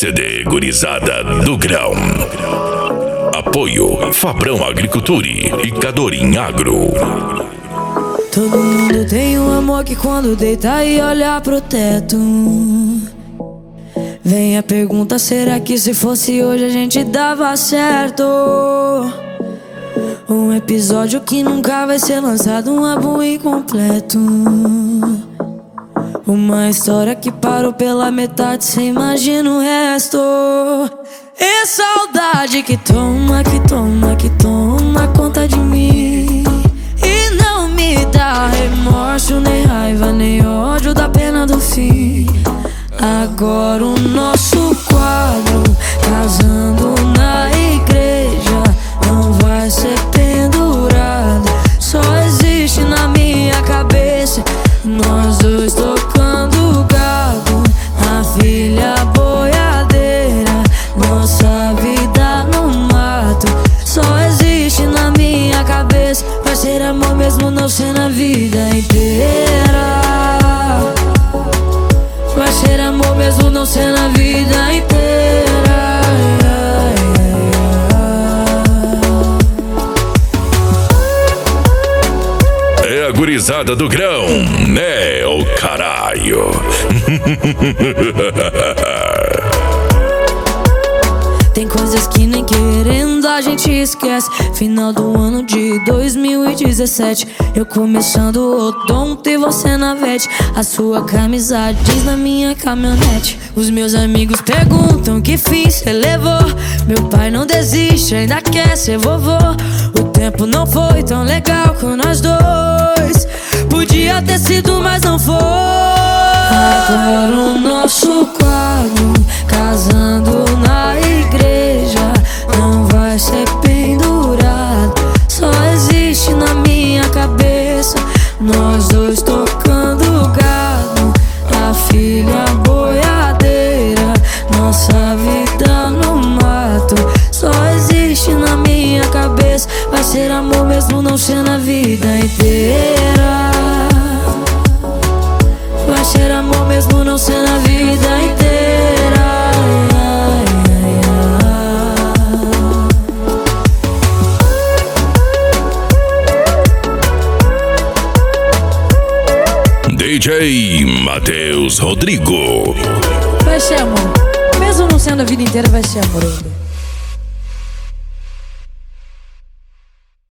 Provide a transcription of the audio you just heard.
CD Gurizada do Grão. Apoio Fabrão Agriculture e Cadorim Agro. Todo mundo tem um amor que quando deita e olha pro teto, vem a pergunta, será que se fosse hoje a gente dava certo? Um episódio que nunca vai ser lançado, um álbum incompleto, uma história que parou pela metade, cê imagina o resto. E saudade que toma, que toma, que toma conta de mim, e não me dá remorso, nem raiva, nem ódio da pena do fim. Agora o nosso quadro, casando na igreja, não vai ser pendurado, só existe na minha cabeça. Nós dois tocando gado, a filha boiadeira, nossa vida no mato, só existe na minha cabeça. Vai ser amor mesmo não ser na vida inteira, vai ser amor mesmo não ser na vida inteira. É a Gurizada do Grão, né, ô caralho? Tem coisas que nem querendo a gente esquece. Final do ano de 2017, eu começando o odonto e você na vete. A sua camisa jeans na minha caminhonete. Os meus amigos perguntam que fim cê levou. Meu pai não desiste, ainda quer ser vovô. O tempo não foi tão legal com nós dois, podia ter sido, mas não foi. Agora o nosso quadro, casando na igreja, não vai ser pendurado, só existe na minha cabeça. Nós dois tocando gado, a filha boiadeira, nossa vida no mato, só existe na minha cabeça. Vai ser amor mesmo não ser na vida inteira, vai ser amor mesmo não ser na vida inteira. DJ Matheus Rodrigo. Vai ser amor, mesmo não sendo a vida inteira, vai ser amor ainda.